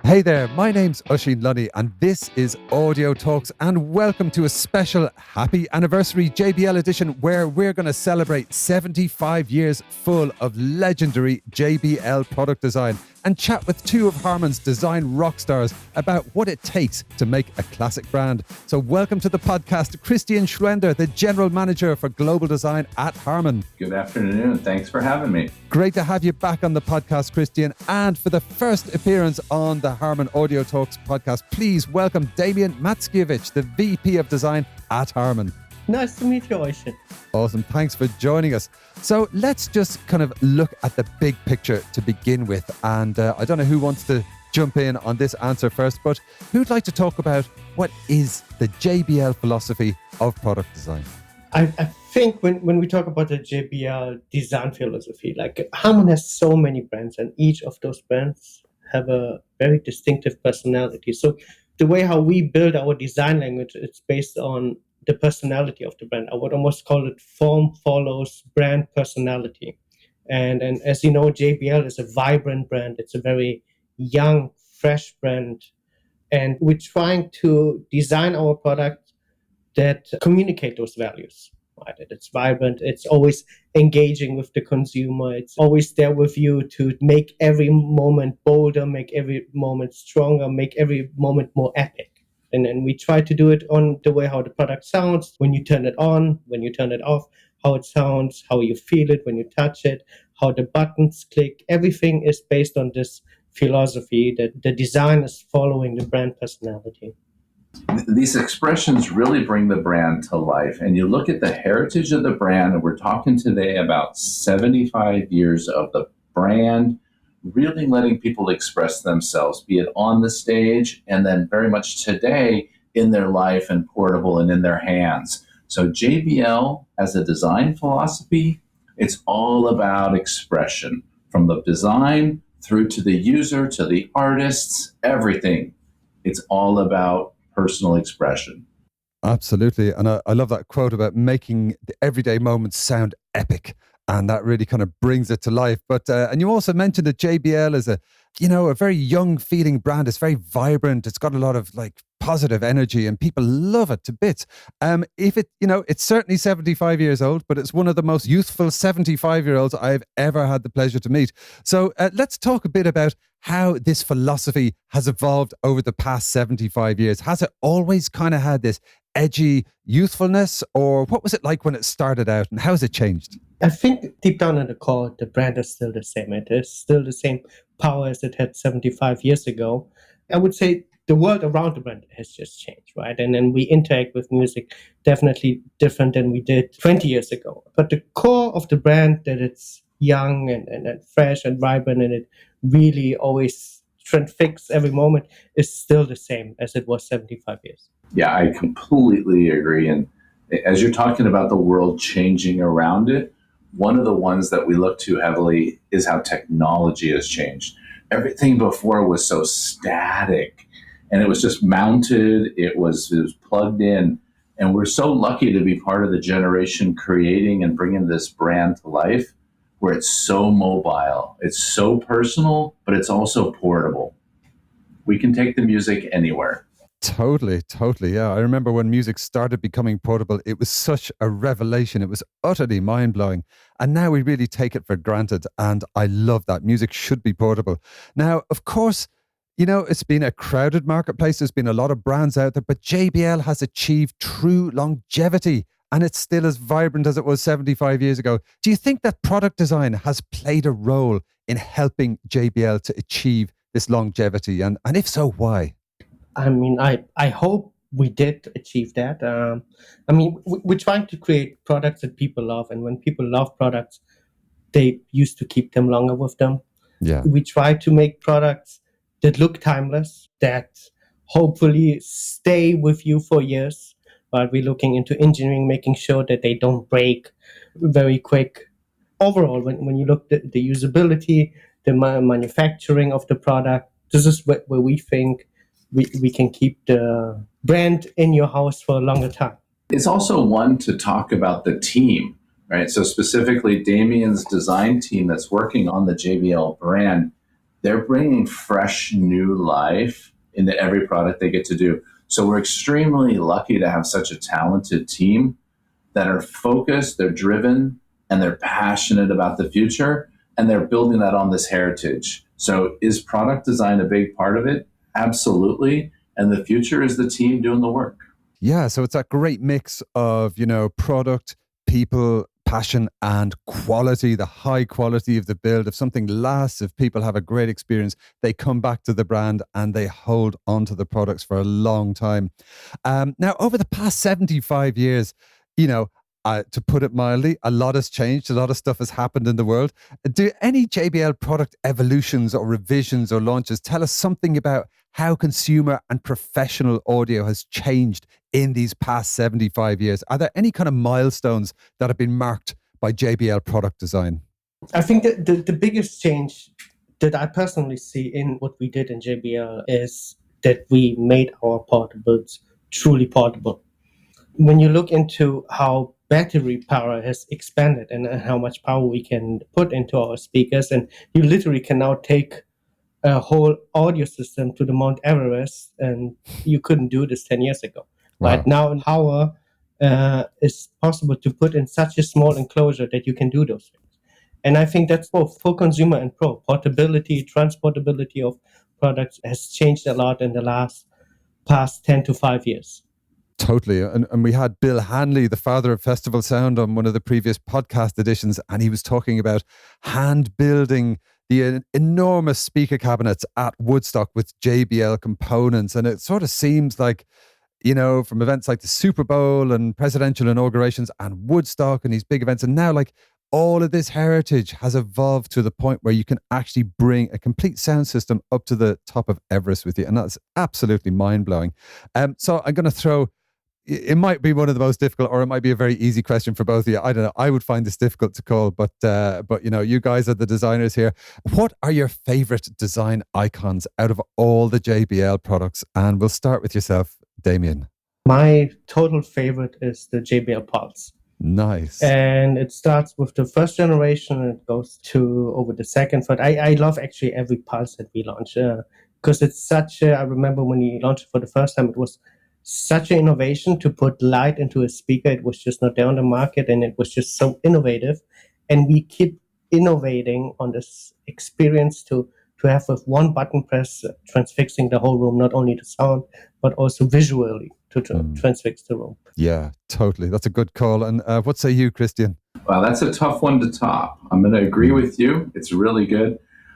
Hey there, my name's Oisin Lunny and this is Audio Talks, and welcome to a special happy anniversary JBL edition where we're going to celebrate 75 years full of legendary JBL product design and chat with two of Harman's design rock stars about what it takes to make a classic brand. So welcome to the podcast, Christian Schwender, the General Manager for Global Design at Harman. Good afternoon. Thanks for having me. Great to have you back on the podcast, Christian. And for the first appearance on the Harman Audio Talks podcast, please welcome Damian Mackiewicz, the VP of Design at Harman. Nice to meet you, Oisin. Awesome. Thanks for joining us. So let's just kind of look at the big picture to begin with. And I don't know who wants to jump in on this answer first, but who'd like to talk about what is the JBL philosophy of product design? I think when we talk about the JBL design philosophy, like Harman has so many brands and each of those brands have a very distinctive personality. So the way how we build our design language, it's based on the personality of the brand. I would almost call it form follows brand personality. And as you know, JBL is a vibrant brand. It's a very young, fresh brand. And we're trying to design our product that communicate those values. Right? It's vibrant. It's always engaging with the consumer. It's always there with you to make every moment bolder, make every moment stronger, make every moment more epic. And then we try to do it on the way how the product sounds, when you turn it on, when you turn it off, how it sounds, how you feel it when you touch it, how the buttons click. Everything is based on this philosophy that the design is following the brand personality. These expressions really bring the brand to life. And you look at the heritage of the brand, and we're talking today about 75 years of the brand really letting people express themselves, be it on the stage and then very much today in their life and portable and in their hands. So JBL as a design philosophy, it's all about expression from the design through to the user, to the artists, everything. It's all about personal expression. Absolutely. And I love that quote about making the everyday moments sound epic. And that really kind of brings it to life. But and you also mentioned that JBL is a very young feeling brand. It's very vibrant. It's got a lot of like positive energy and people love it to bits. It's certainly 75 years old, but it's one of the most youthful 75-year-olds I've ever had the pleasure to meet. So let's talk a bit about how this philosophy has evolved over the past 75 years. Has it always kind of had this edgy youthfulness, or what was it like when it started out and how has it changed? I think deep down in the core, the brand is still the same. It is still the same power as it had 75 years ago. I would say the world around the brand has just changed, right? And then we interact with music definitely different than we did 20 years ago. But the core of the brand, that it's young and fresh and vibrant, and it really always transfixes every moment, is still the same as it was 75 years. Yeah, I completely agree. And as you're talking about the world changing around it, one of the ones that we look to heavily is how technology has changed. Everything before was so static and it was just mounted, it was plugged in. And we're so lucky to be part of the generation creating and bringing this brand to life where it's so mobile, it's so personal, but it's also portable. We can take the music anywhere. Totally. Yeah. I remember when music started becoming portable, it was such a revelation. It was utterly mind-blowing. And now we really take it for granted. And I love that. Music should be portable. Now, of course, it's been a crowded marketplace. There's been a lot of brands out there, but JBL has achieved true longevity and it's still as vibrant as it was 75 years ago. Do you think that product design has played a role in helping JBL to achieve this longevity? And if so, why? I mean, I hope we did achieve that. We're trying to create products that people love. And when people love products, they used to keep them longer with them. Yeah. We try to make products that look timeless, that hopefully stay with you for years. But we're looking into engineering, making sure that they don't break very quick. Overall, when you look at the usability, the manufacturing of the product, this is where we think we can keep the brand in your house for a longer time. It's also one to talk about the team, right? So specifically Damian's design team that's working on the JBL brand, they're bringing fresh new life into every product they get to do. So we're extremely lucky to have such a talented team that are focused, they're driven, and they're passionate about the future, and they're building that on this heritage. So is product design a big part of it? Absolutely. And the future is the team doing the work. Yeah, so it's that great mix of, product, people, passion, and quality, the high quality of the build. If something lasts, if people have a great experience, they come back to the brand and they hold onto the products for a long time. Now, over the past 75 years, to put it mildly, a lot has changed. A lot of stuff has happened in the world. Do any JBL product evolutions or revisions or launches tell us something about how consumer and professional audio has changed in these past 75 years? Are there any kind of milestones that have been marked by JBL product design? I think that the biggest change that I personally see in what we did in JBL is that we made our portables truly portable. When you look into how battery power has expanded and how much power we can put into our speakers, and you literally can now take a whole audio system to the Mount Everest, and you couldn't do this 10 years ago. Wow. Right now, power is possible to put in such a small enclosure that you can do those things. And I think that's both for consumer and pro. Portability, transportability of products has changed a lot in the past 10 to 5 years. Totally. And we had Bill Hanley, the father of Festival Sound, on one of the previous podcast editions, and he was talking about hand building the enormous speaker cabinets at Woodstock with JBL components. And it sort of seems like, from events like the Super Bowl and presidential inaugurations and Woodstock and these big events, and now like all of this heritage has evolved to the point where you can actually bring a complete sound system up to the top of Everest with you. And that's absolutely mind-blowing. So I'm going to throw... It might be one of the most difficult, or it might be a very easy question for both of you. I don't know. I would find this difficult to call, but you guys are the designers here. What are your favorite design icons out of all the JBL products? And we'll start with yourself, Damien. My total favorite is the JBL Pulse. Nice. And it starts with the first generation and it goes to over the second. But I love actually every Pulse that we launch because it's such I remember when we launched it for the first time, it was such an innovation to put light into a speaker. It was just not there on the market, and it was just so innovative. And we keep innovating on this experience to have with one button press transfixing the whole room, not only the sound, but also visually to transfix the room. Yeah, totally. That's a good call. And what say you, Christian? Well, that's a tough one to top. I'm going to agree with you. It's really good.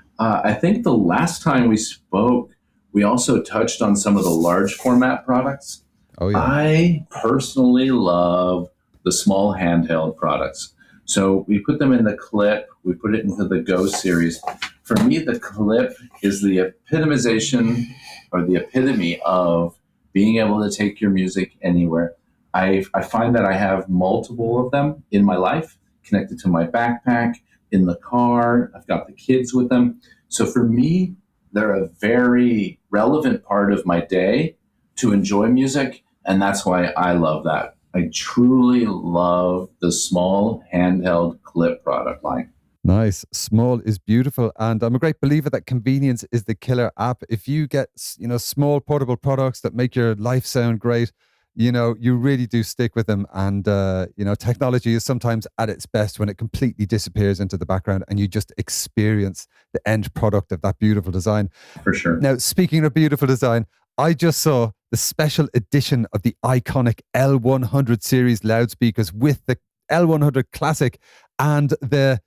I think the last time we spoke, we also touched on some of the large format products. Oh, yeah. I personally love the small handheld products. So we put them in the Clip. We put it into the Go series. For me, the Clip is the epitomization or the epitome of being able to take your music anywhere. I find that I have multiple of them in my life, connected to my backpack, in the car. I've got the kids with them. So for me, they're a very relevant part of my day to enjoy music, and that's why I love that. I truly love the small handheld Clip product line. Nice. Small is beautiful. And I'm a great believer that convenience is the killer app. If you get, small portable products that make your life sound great, you really do stick with them. And, technology is sometimes at its best when it completely disappears into the background and you just experience the end product of that beautiful design. For sure. Now, speaking of beautiful design, I just saw the special edition of the iconic L100 series loudspeakers with the L100 Classic and the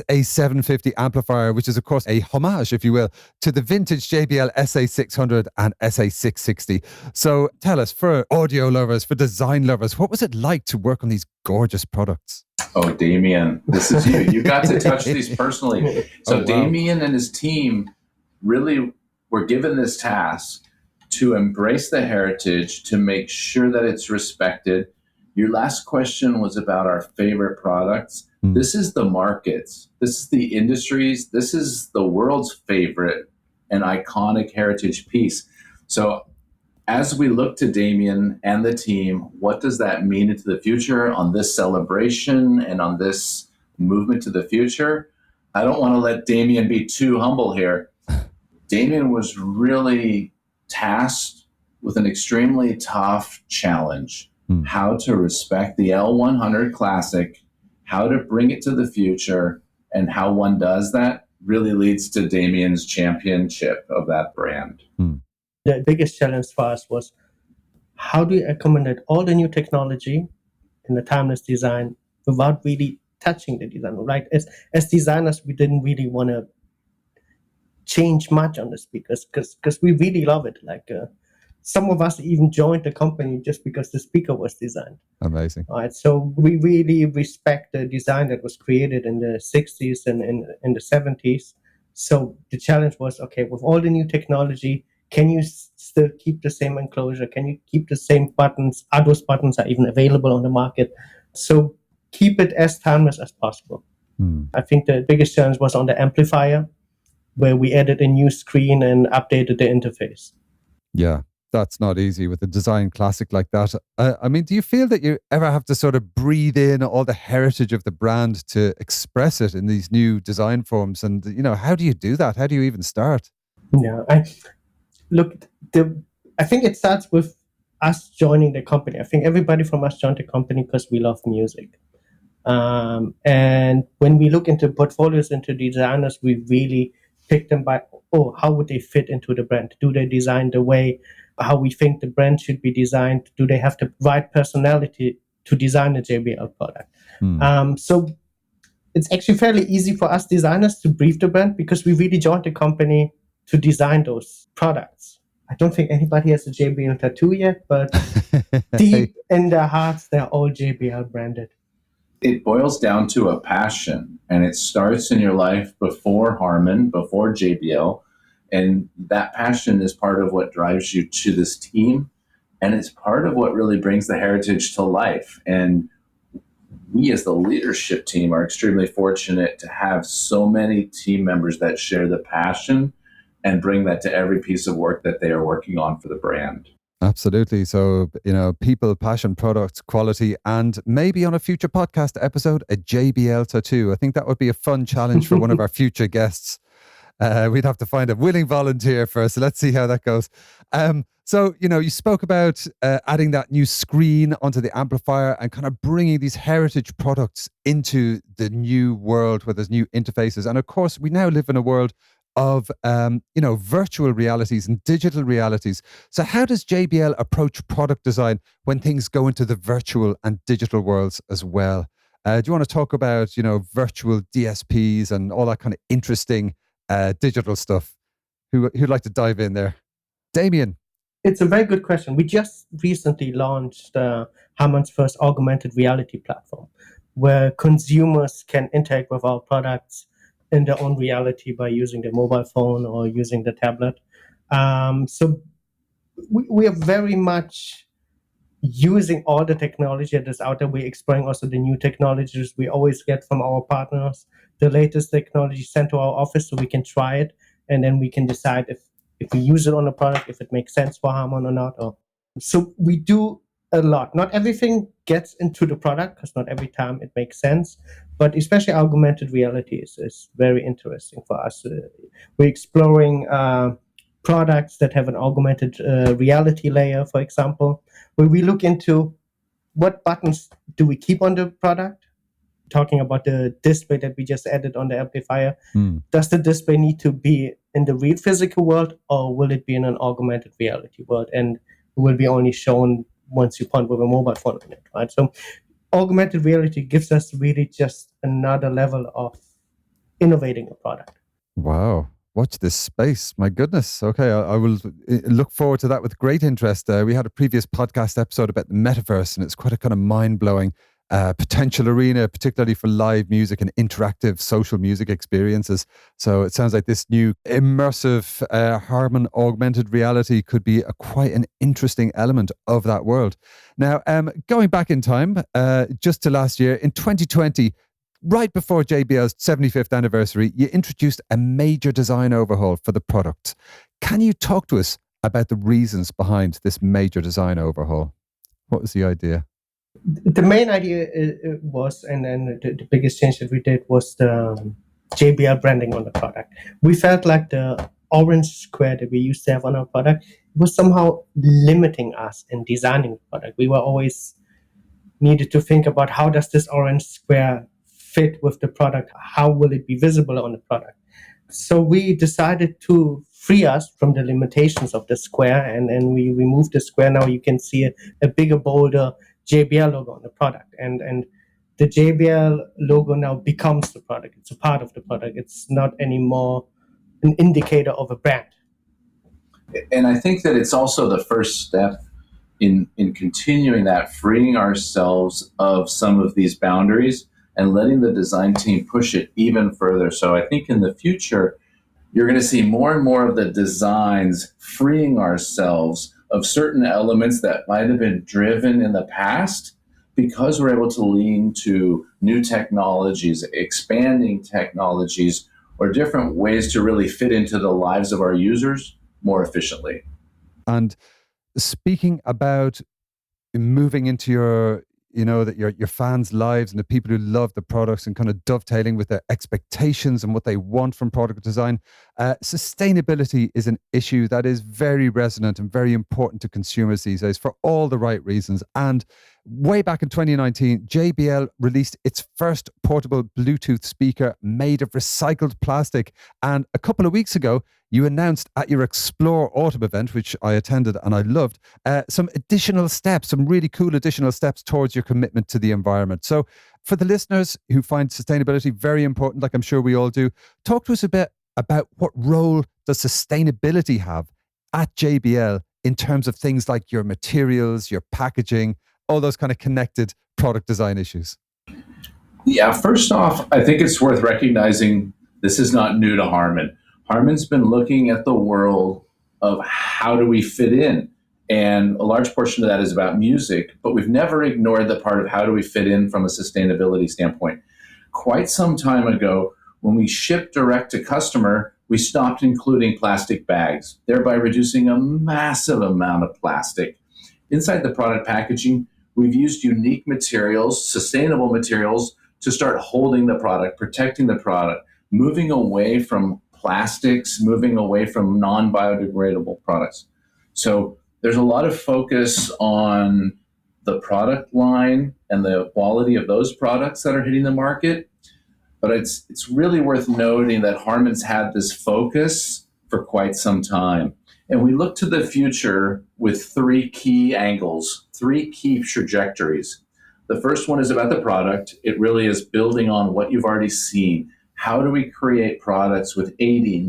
SA750 amplifier, which is, of course, a homage, if you will, to the vintage JBL SA600 and SA660. So tell us, for audio lovers, for design lovers, what was it like to work on these gorgeous products? Oh, Damien, this is you. You got to touch these personally. So wow. Damien and his team really were given this task to embrace the heritage, to make sure that it's respected. Your last question was about our favorite products. This is the markets. This is the industries. This is the world's favorite and iconic heritage piece. So as we look to Damien and the team, what does that mean into the future on this celebration and on this movement to the future? I don't want to let Damien be too humble here, Damien was really tasked with an extremely tough challenge, how to respect the L100 Classic, how to bring it to the future, and how one does that really leads to Damien's championship of that brand. The biggest challenge for us was how do you accommodate all the new technology in the timeless design without really touching the design, right? As designers, we didn't really want to change much on the speakers because we really love it. Like some of us even joined the company just because the speaker was designed. Amazing. All right, so we really respect the design that was created in the 60s and in the 70s. So the challenge was, okay, with all the new technology, can you still keep the same enclosure? Can you keep the same buttons? Are those buttons are even available on the market? So keep it as timeless as possible. I think the biggest challenge was on the amplifier, where we added a new screen and updated the interface. Yeah, that's not easy with a design classic like that. I mean, do you feel that you ever have to sort of breathe in all the heritage of the brand to express it in these new design forms? And, you know, how do you do that? How do you even start? Yeah, I think it starts with us joining the company. I think everybody from us joined the company because we love music. And when we look into portfolios, into designers, we really pick them by, how would they fit into the brand? Do they design the way how we think the brand should be designed? Do they have the right personality to design a JBL product? So it's actually fairly easy for us designers to brief the brand because we really joined the company to design those products. I don't think anybody has a JBL tattoo yet, but deep in their hearts, they're all JBL branded. It boils down to a passion, and it starts in your life before Harman, before JBL. And that passion is part of what drives you to this team. And it's part of what really brings the heritage to life. And we as the leadership team are extremely fortunate to have so many team members that share the passion and bring that to every piece of work that they are working on for the brand. Absolutely. So, you know, people, passion, products, quality, and maybe on a future podcast episode, a JBL tattoo. I think that would be a fun challenge for one of our future guests. We'd have to find a willing volunteer first. So let's see how that goes. So, you know, you spoke about adding that new screen onto the amplifier and kind of bringing these heritage products into the new world where there's new interfaces. And of course, we now live in a world of, you know, virtual realities and digital realities. So how does JBL approach product design when things go into the virtual and digital worlds as well? Do you want to talk about, you know, virtual DSPs and all that kind of interesting digital stuff? Who'd like to dive in there? Damien. It's a very good question. We just recently launched Harman's first augmented reality platform, where consumers can interact with our products in their own reality by using their mobile phone or using the tablet. So we are very much using all the technology that is out there. We're exploring also the new technologies we always get from our partners, the latest technology sent to our office so we can try it, and then we can decide if we use it on a product, if it makes sense for Harman or not. So we do a lot. Not everything gets into the product because not every time it makes sense, but especially augmented reality is very interesting for us. We're exploring products that have an augmented reality layer, for example, where we look into what buttons do we keep on the product. Talking about the display that we just added on the amplifier, does the display need to be in the real physical world, or will it be in an augmented reality world and will be only shown once you point with a mobile phone on it, right? So augmented reality gives us really just another level of innovating a product. Wow. Watch this space. My goodness. Okay. I will look forward to that with great interest. We had a previous podcast episode about the metaverse, and it's quite a kind of mind-blowing potential arena, particularly for live music and interactive social music experiences. So it sounds like this new immersive Harman augmented reality could be quite an interesting element of that world. Now, going back in time, just to last year, in 2020, right before JBL's 75th anniversary, you introduced a major design overhaul for the product. Can you talk to us about the reasons behind this major design overhaul? What was the idea? The main idea was, and then the biggest change that we did was the JBL branding on the product. We felt like the orange square that we used to have on our product, it was somehow limiting us in designing the product. We were always needed to think about how does this orange square fit with the product? How will it be visible on the product? So we decided to free us from the limitations of the square, and we removed the square. Now you can see a bigger, bolder JBL logo on the product. And the JBL logo now becomes the product. It's a part of the product. It's not anymore an indicator of a brand. And I think that it's also the first step in continuing that, freeing ourselves of some of these boundaries and letting the design team push it even further. So I think in the future, you're going to see more and more of the designs freeing ourselves of certain elements that might have been driven in the past, because we're able to lean to new technologies, expanding technologies, or different ways to really fit into the lives of our users more efficiently. And speaking about moving into your, that your fans' lives and the people who love the products, and kind of dovetailing with their expectations and what they want from product design, sustainability is an issue that is very resonant and very important to consumers these days for all the right reasons. And way back in 2019, JBL released its first portable Bluetooth speaker made of recycled plastic. And a couple of weeks ago, you announced at your Explore Autumn event, which I attended and I loved, some additional steps, some really cool additional steps towards your commitment to the environment. So for the listeners who find sustainability very important, like I'm sure we all do, talk to us a bit about what role does sustainability have at JBL in terms of things like your materials, your packaging, all those kind of connected product design issues. Yeah, first off, I think it's worth recognizing this is not new to Harman. Harman's been looking at the world of how do we fit in, and a large portion of that is about music, but we've never ignored the part of how do we fit in from a sustainability standpoint. Quite some time ago, when we shipped direct to customer, we stopped including plastic bags, thereby reducing a massive amount of plastic. Inside the product packaging, we've used unique materials, sustainable materials, to start holding the product, protecting the product, moving away from plastics, moving away from non-biodegradable products. So there's a lot of focus on the product line and the quality of those products that are hitting the market. But it's really worth noting that Harman's had this focus for quite some time. And we look to the future with three key angles, three key trajectories. The first one is about the product. It really is building on what you've already seen. How do we create products with 80,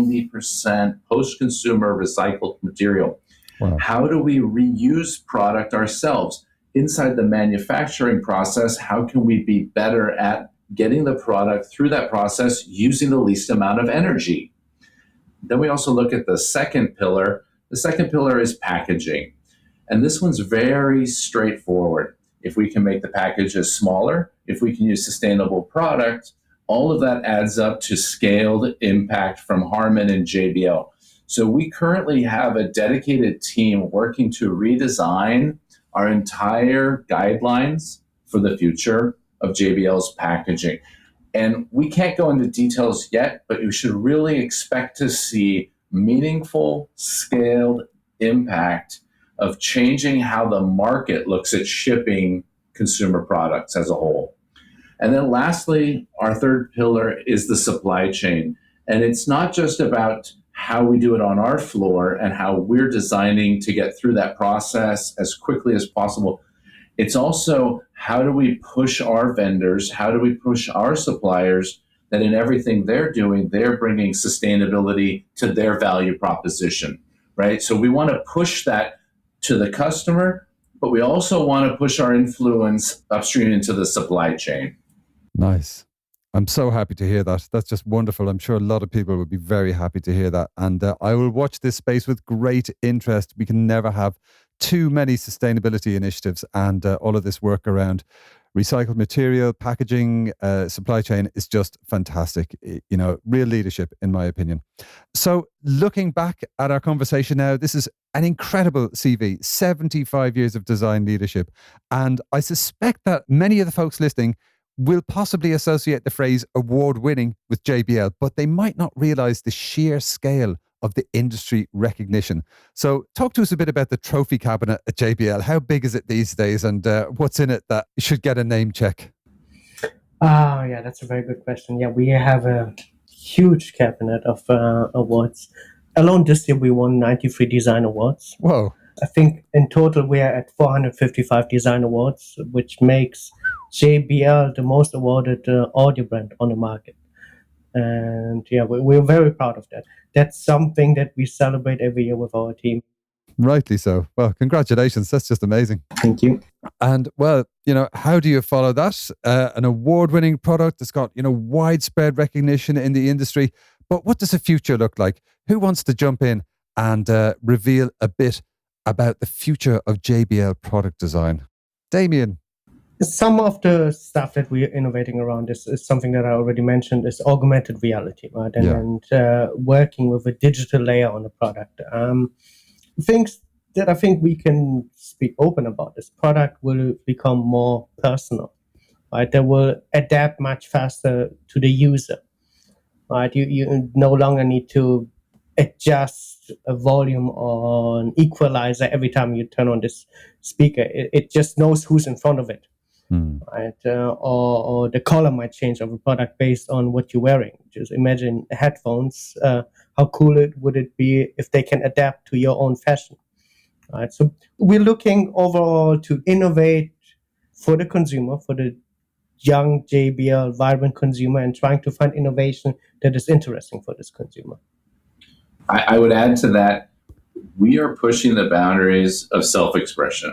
90% post-consumer recycled material? Wow. How do we reuse product ourselves? Inside the manufacturing process, how can we be better at getting the product through that process using the least amount of energy? Then we also look at the second pillar. The second pillar is packaging. And this one's very straightforward. If we can make the packages smaller, if we can use sustainable product, all of that adds up to scaled impact from Harman and JBL. So we currently have a dedicated team working to redesign our entire guidelines for the future of JBL's packaging. And we can't go into details yet, but you should really expect to see meaningful, scaled impact of changing how the market looks at shipping consumer products as a whole. And then lastly, our third pillar is the supply chain. And it's not just about how we do it on our floor and how we're designing to get through that process as quickly as possible. It's also how do we push our vendors, how do we push our suppliers that in everything they're doing, they're bringing sustainability to their value proposition, right? So we want to push that to the customer, but we also want to push our influence upstream into the supply chain. Nice. I'm so happy to hear that. That's just wonderful. I'm sure a lot of people would be very happy to hear that. And I will watch this space with great interest. We can never have too many sustainability initiatives, and all of this work around recycled material, packaging, supply chain is just fantastic. Real leadership, in my opinion. So looking back at our conversation now, this is an incredible CV, 75 years of design leadership. And I suspect that many of the folks listening will possibly associate the phrase award-winning with JBL, but they might not realize the sheer scale of the industry recognition. So talk to us a bit about the trophy cabinet at JBL. How big is it these days, and what's in it that should get a name check? Yeah, that's a very good question. Yeah, we have a huge cabinet of awards. Alone this year, we won 93 design awards. Whoa. I think in total we are at 455 design awards, which makes JBL the most awarded audio brand on the market. And yeah, we're very proud of that. That's something that we celebrate every year with our team. Rightly so. Well, congratulations. That's just amazing. Thank you. And well, how do you follow that? An award-winning product that's got, widespread recognition in the industry. But what does the future look like? Who wants to jump in and reveal a bit about the future of JBL product design? Damien. Some of the stuff that we're innovating around is something that I already mentioned, is augmented reality, right? And working with a digital layer on the product. Things that I think we can speak open about. This product will become more personal, right? They will adapt much faster to the user, right? You no longer need to adjust a volume or an equalizer every time you turn on this speaker. It just knows who's in front of it. Right, or the color might change of a product based on what you're wearing. Just imagine headphones. How cool would it be if they can adapt to your own fashion? Right. So we're looking overall to innovate for the consumer, for the young JBL vibrant consumer, and trying to find innovation that is interesting for this consumer. I would add to that, we are pushing the boundaries of self-expression.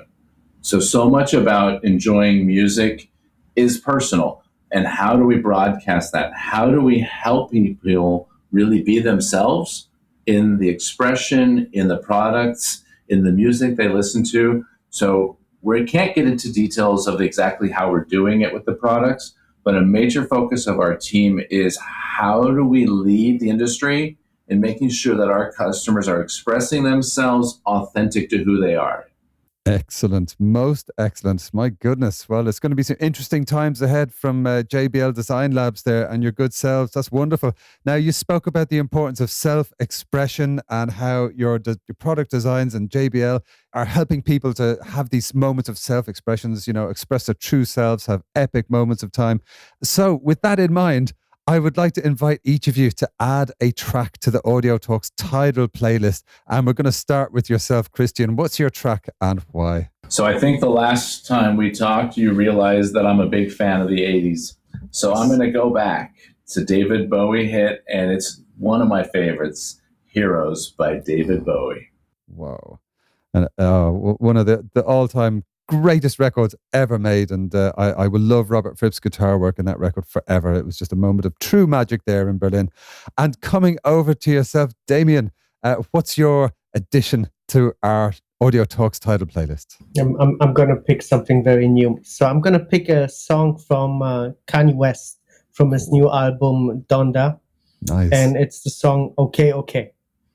So much about enjoying music is personal. And how do we broadcast that? How do we help people really be themselves in the expression, in the products, in the music they listen to? So we can't get into details of exactly how we're doing it with the products, but a major focus of our team is how do we lead the industry in making sure that our customers are expressing themselves authentic to who they are. Excellent. Most excellent. My goodness. Well, it's going to be some interesting times ahead from JBL Design Labs there and your good selves. That's wonderful. Now, you spoke about the importance of self-expression and how your product designs and JBL are helping people to have these moments of self-expressions, express their true selves, have epic moments of time. So with that in mind, I would like to invite each of you to add a track to the Audio Talks Tidal playlist. And we're going to start with yourself, Christian. What's your track and why? So I think the last time we talked, you realized that I'm a big fan of the 80s. So I'm going to go back to David Bowie hit, and it's one of my favorites, Heroes by David Bowie. Wow. And one of the all-time greatest records ever made, and I will love Robert Fripp's guitar work in that record forever. It was just a moment of true magic there in Berlin. And coming over to yourself, Damien, what's your addition to our Audio Talks Tidal playlist? I'm going to pick something very new. So I'm going to pick a song from Kanye West from his new album Donda. Nice. And it's the song Okay Okay.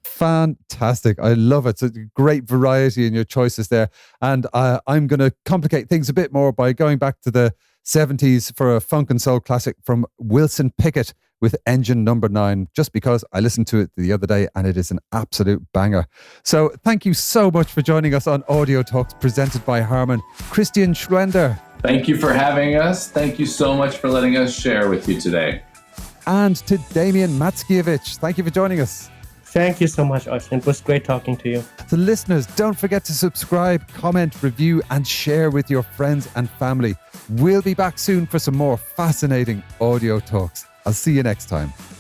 Fantastic. I love it. It's a great variety in your choices there. And I'm going to complicate things a bit more by going back to the 70s for a funk and soul classic from Wilson Pickett with Engine Number 9, just because I listened to it the other day and it is an absolute banger. So thank you so much for joining us on Audio Talks presented by Harman. Christian Schwender. Thank you for having us. Thank you so much for letting us share with you today. And to Damien Mackiewicz. Thank you for joining us. Thank you so much, Austin. It was great talking to you. To listeners, don't forget to subscribe, comment, review, and share with your friends and family. We'll be back soon for some more fascinating audio talks. I'll see you next time.